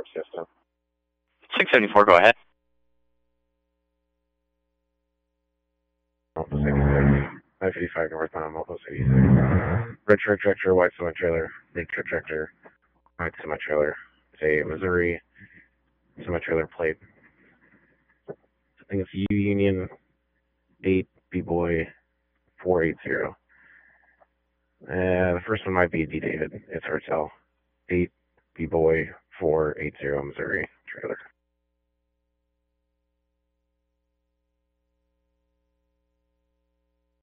system. 674, go ahead. Alpha 86. 955 northbound, Alpha 86. Red truck tractor, white semi trailer. Red truck tractor, white semi trailer. It's a Missouri semi trailer plate. I think it's U Union 8 B-Boy 480. The first one might be D. David. It's hard to tell. 8 B-Boy 480 Missouri trailer.